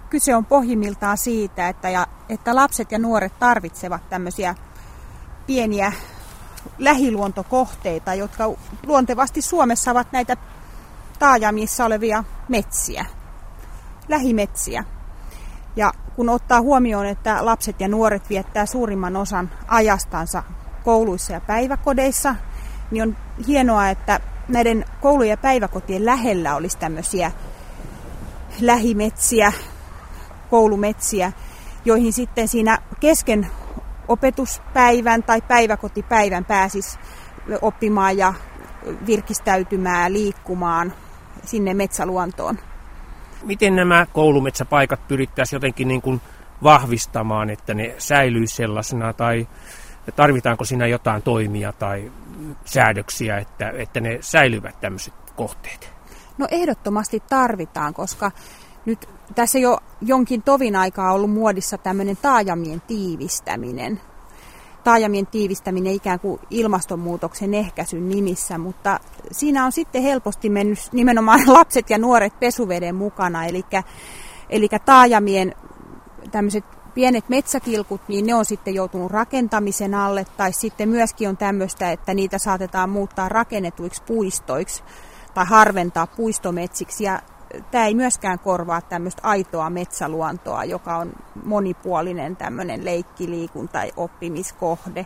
kyse on pohjimmiltaan siitä, että lapset ja nuoret tarvitsevat tämmöisiä pieniä lähiluontokohteita, jotka luontevasti Suomessa ovat näitä taajamissa olevia metsiä, lähimetsiä. Ja kun ottaa huomioon, että lapset ja nuoret viettää suurimman osan ajastansa kouluissa ja päiväkodeissa, niin on hienoa, että näiden koulujen ja päiväkotien lähellä olisi tämmöisiä lähimetsiä, koulumetsiä, joihin sitten siinä kesken opetuspäivän tai päiväkotipäivän pääsisi oppimaan ja virkistäytymään, liikkumaan sinne metsäluontoon. Miten nämä koulumetsäpaikat pyrittäisiin jotenkin niin kuin vahvistamaan, että ne säilyisi sellaisena, tai tarvitaanko siinä jotain toimia tai säädöksiä, että ne säilyvät tämmöiset kohteet? No ehdottomasti tarvitaan, koska nyt tässä jo jonkin tovin aikaa on ollut muodissa tämmöinen taajamien tiivistäminen. Taajamien tiivistäminen ikään kuin ilmastonmuutoksen ehkäisyn nimissä, mutta siinä on sitten helposti mennyt nimenomaan lapset ja nuoret pesuveden mukana. Eli taajamien tämmöiset pienet metsätilkut, niin ne on sitten joutunut rakentamisen alle, tai sitten myöskin on tämmöistä, että niitä saatetaan muuttaa rakennetuiksi puistoiksi tai harventaa puistometsiksi. Ja tämä ei myöskään korvaa tämmöistä aitoa metsäluontoa, joka on monipuolinen tämmöinen leikki, liikunta ja oppimiskohde.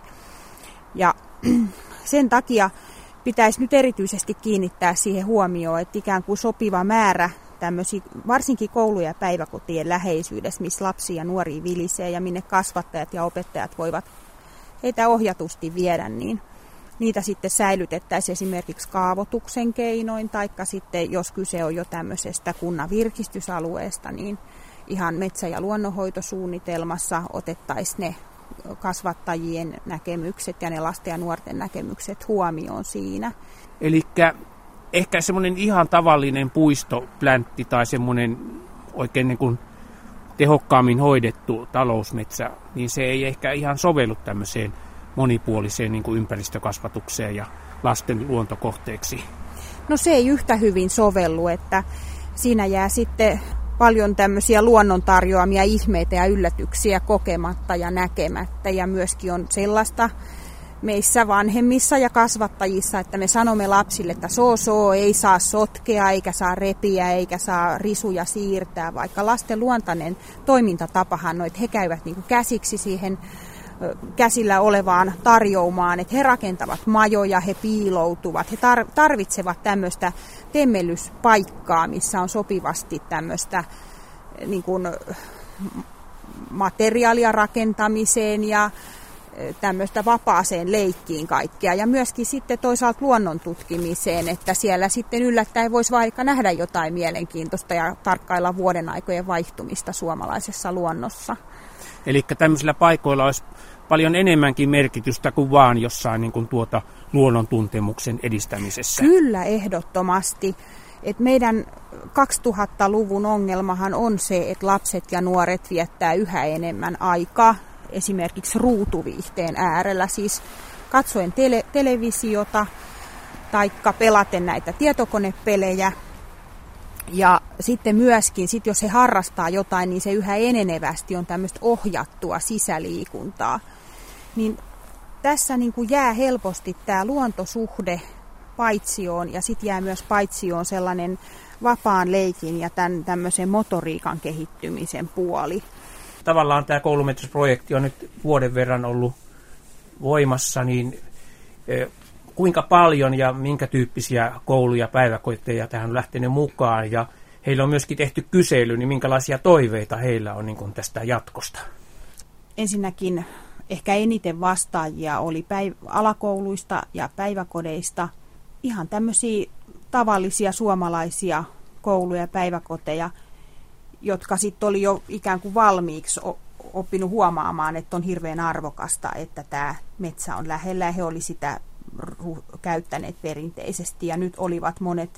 Ja sen takia pitäisi nyt erityisesti kiinnittää siihen huomioon, että ikään kuin sopiva määrä tämmöisiä, varsinkin koulujen ja päiväkotien läheisyydessä, missä lapsia ja nuoria vilisee ja minne kasvattajat ja opettajat voivat heitä ohjatusti viedä, niin niitä sitten säilytettäisiin esimerkiksi kaavoituksen keinoin, taikka sitten jos kyse on jo tämmöisestä kunnan virkistysalueesta, niin ihan metsä- ja luonnonhoitosuunnitelmassa otettaisiin ne kasvattajien näkemykset ja ne lasten ja nuorten näkemykset huomioon siinä. Elikkä ehkä semmoinen ihan tavallinen puistopläntti tai semmoinen oikein niin kuin tehokkaammin hoidettu talousmetsä, niin se ei ehkä ihan sovellu tämmöiseen monipuoliseen niin kuin ympäristökasvatukseen ja lasten luontokohteeksi. No se ei yhtä hyvin sovellu, että siinä jää sitten paljon tämmöisiä luonnon tarjoamia ihmeitä ja yllätyksiä kokematta ja näkemättä. Ja myöskin on sellaista meissä vanhemmissa ja kasvattajissa, että me sanomme lapsille, että ei saa sotkea, eikä saa repiä, eikä saa risuja siirtää, vaikka lasten luontainen toimintatapahan on, että he käyvät niin kuin käsiksi siihen käsillä olevaan tarjoumaan, että he rakentavat majoja, he piiloutuvat, he tarvitsevat tämmöistä temmellyspaikkaa, missä on sopivasti tämmöistä niin kuin materiaalia rakentamiseen ja tämmöistä vapaaseen leikkiin kaikkea. Ja myöskin sitten toisaalta luonnon tutkimiseen, että siellä sitten yllättäen voisi vaikka nähdä jotain mielenkiintoista ja tarkkailla vuoden aikojen vaihtumista suomalaisessa luonnossa. Eli tämmöisillä paikoilla olisi paljon enemmänkin merkitystä kuin vaan jossain niin kuin luonnon tuntemuksen edistämisessä. Kyllä, ehdottomasti. Et meidän 2000-luvun ongelmahan on se, että lapset ja nuoret viettää yhä enemmän aikaa esimerkiksi ruutuviihteen äärellä, siis katsoen televisiota tai pelaten näitä tietokonepelejä. Ja sitten myöskin, jos he harrastaa jotain, niin se yhä enenevästi on tämmöistä ohjattua sisäliikuntaa. Niin tässä niin kuin jää helposti tämä luontosuhde paitsioon ja sitten jää myös paitsioon sellainen vapaan leikin ja tämmöisen motoriikan kehittymisen puoli. Tavallaan tämä koulumetsäprojekti on nyt vuoden verran ollut voimassa, niin kuinka paljon ja minkä tyyppisiä kouluja ja päiväkoteja tähän on lähtenyt mukaan, ja heillä on myöskin tehty kysely, niin minkälaisia toiveita heillä on niin kuin tästä jatkosta? Ensinnäkin ehkä eniten vastaajia oli alakouluista ja päiväkodeista, ihan tämmöisiä tavallisia suomalaisia kouluja ja päiväkoteja, jotka sitten oli jo ikään kuin valmiiksi oppinut huomaamaan, että on hirveän arvokasta, että tämä metsä on lähellä, ja he oli sitä käyttäneet perinteisesti, ja nyt olivat monet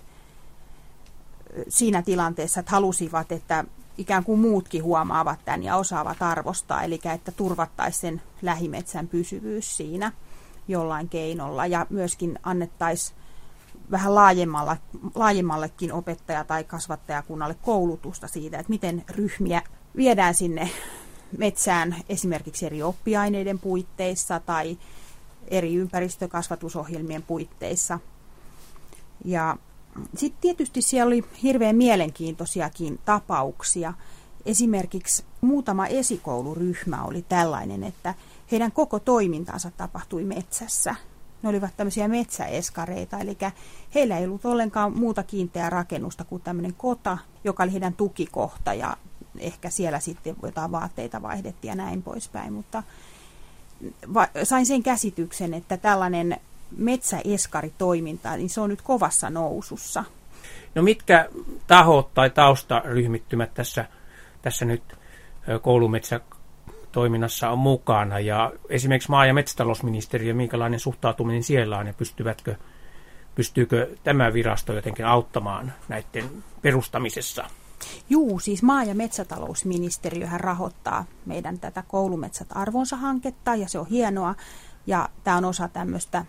siinä tilanteessa, että halusivat, että ikään kuin muutkin huomaavat tämän ja osaavat arvostaa, eli että turvattaisiin sen lähimetsän pysyvyys siinä jollain keinolla, ja myöskin annettaisiin vähän laajemmallekin opettaja- tai kasvattajakunnalle koulutusta siitä, että miten ryhmiä viedään sinne metsään esimerkiksi eri oppiaineiden puitteissa tai eri ympäristökasvatusohjelmien puitteissa. Ja sitten tietysti siellä oli hirveän mielenkiintoisiakin tapauksia. Esimerkiksi muutama esikouluryhmä oli tällainen, että heidän koko toimintansa tapahtui metsässä. Ne olivat tämmöisiä metsäeskareita, eli heillä ei ollut ollenkaan muuta kiinteää rakennusta kuin tämmöinen kota, joka oli heidän tukikohta ja ehkä siellä sitten jotain vaatteita vaihdettiin ja näin poispäin, mutta sain sen käsityksen, että tällainen metsäeskaritoiminta, niin se on nyt kovassa nousussa. No mitkä tahot tai taustaryhmittymät tässä nyt koulumetsätoiminnassa on mukana ja esimerkiksi maa- ja metsätalousministeriö, minkälainen suhtautuminen siellä on ja pystyykö tämä virasto jotenkin auttamaan näiden perustamisessa? Juu, siis maa- ja metsätalousministeriöhän rahoittaa meidän tätä Koulumetsät arvonsa -hanketta ja se on hienoa. Ja tämä on osa tämmöistä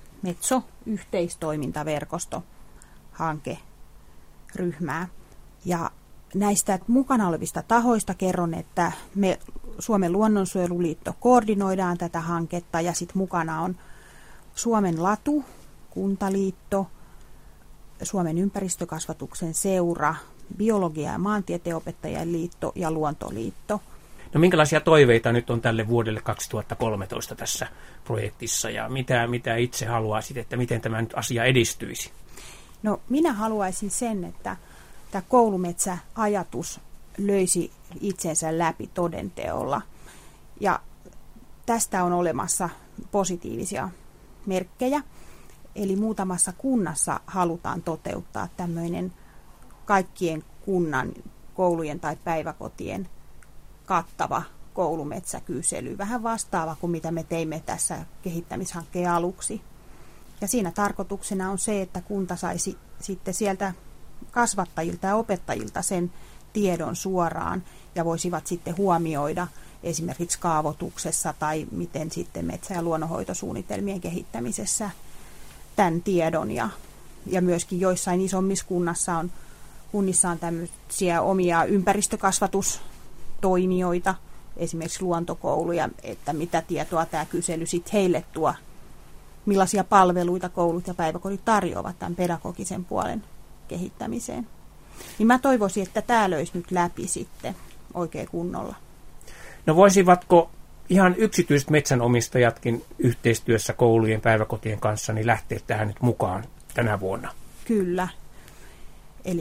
Metso-yhteistoimintaverkosto-hankeryhmää. Ja näistä mukana olevista tahoista kerron, että me Suomen luonnonsuojeluliitto koordinoidaan tätä hanketta ja sitten mukana on Suomen Latu, Kuntaliitto, Suomen ympäristökasvatuksen seura, Biologia- ja maantieteopettajien liitto ja Luontoliitto. No minkälaisia toiveita nyt on tälle vuodelle 2013 tässä projektissa ja mitä itse haluaisit, että miten tämä nyt asia edistyisi? No minä haluaisin sen, että tämä koulumetsä-ajatus löisi itsensä läpi todenteolla. Ja tästä on olemassa positiivisia merkkejä. Eli muutamassa kunnassa halutaan toteuttaa tämmöinen kaikkien kunnan koulujen tai päiväkotien kattava koulumetsäkysely. Vähän vastaava kuin mitä me teimme tässä kehittämishankkeen aluksi. Ja siinä tarkoituksena on se, että kunta saisi sitten sieltä kasvattajilta ja opettajilta sen tiedon suoraan ja voisivat sitten huomioida esimerkiksi kaavoituksessa tai miten sitten metsä- ja luonnonhoitosuunnitelmien kehittämisessä tämän tiedon. Ja myöskin joissain isommissa kunnissa on tämmöisiä omia ympäristökasvatustoimijoita, esimerkiksi luontokouluja, että mitä tietoa tämä kysely sitten heille tuo, millaisia palveluita koulut ja päiväkodit tarjoavat tämän pedagogisen puolen kehittämiseen. Niin mä toivoisin, että tämä löisi nyt läpi sitten oikein kunnolla. No voisivatko ihan yksityiset metsänomistajatkin yhteistyössä koulujen päiväkotien kanssa niin lähteä tähän nyt mukaan tänä vuonna? Kyllä. Eli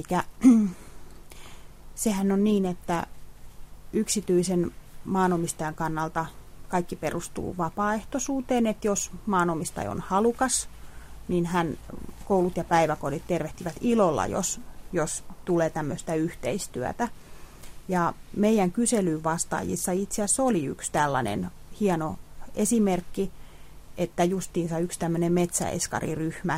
sehän on niin, että yksityisen maanomistajan kannalta kaikki perustuu vapaaehtoisuuteen, että jos maanomistaja on halukas, niin koulut ja päiväkodit tervehtivät ilolla, jos tulee tämmöistä yhteistyötä. Ja meidän kyselyyn vastaajissa itse asiassa oli yksi tällainen hieno esimerkki, että justiinsa yksi tämmöinen metsäeskariryhmä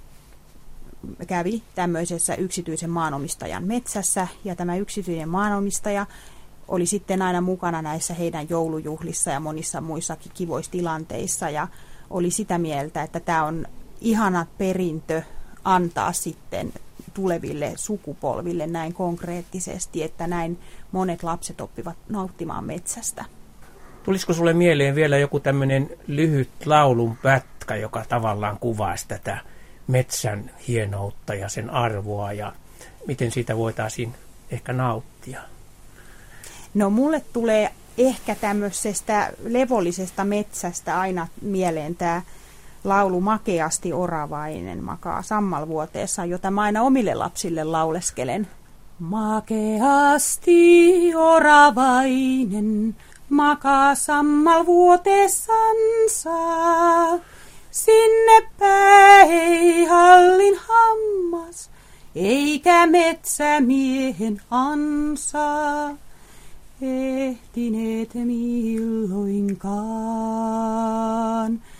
kävi tämmöisessä yksityisen maanomistajan metsässä, ja tämä yksityinen maanomistaja oli sitten aina mukana näissä heidän joulujuhlissa ja monissa muissakin kivoissa tilanteissa, ja oli sitä mieltä, että tämä on ihana perintö antaa sitten tuleville sukupolville näin konkreettisesti, että näin monet lapset oppivat nauttimaan metsästä. Tulisiko sulle mieleen vielä joku tämmöinen lyhyt laulun pätkä, joka tavallaan kuvaisi tätä metsän hienoutta ja sen arvoa ja miten siitä voitaisiin ehkä nauttia? No mulle tulee ehkä tämmöisestä levollisesta metsästä aina mieleen tämä laulu Makeasti oravainen makaa sammalvuoteessa, jota mä aina omille lapsille lauleskelen. Makeasti oravainen makaa sammalvuoteessansa, sinne ei hallin hammas, eikä metsämiehen ansa ehtineet milloinkaan.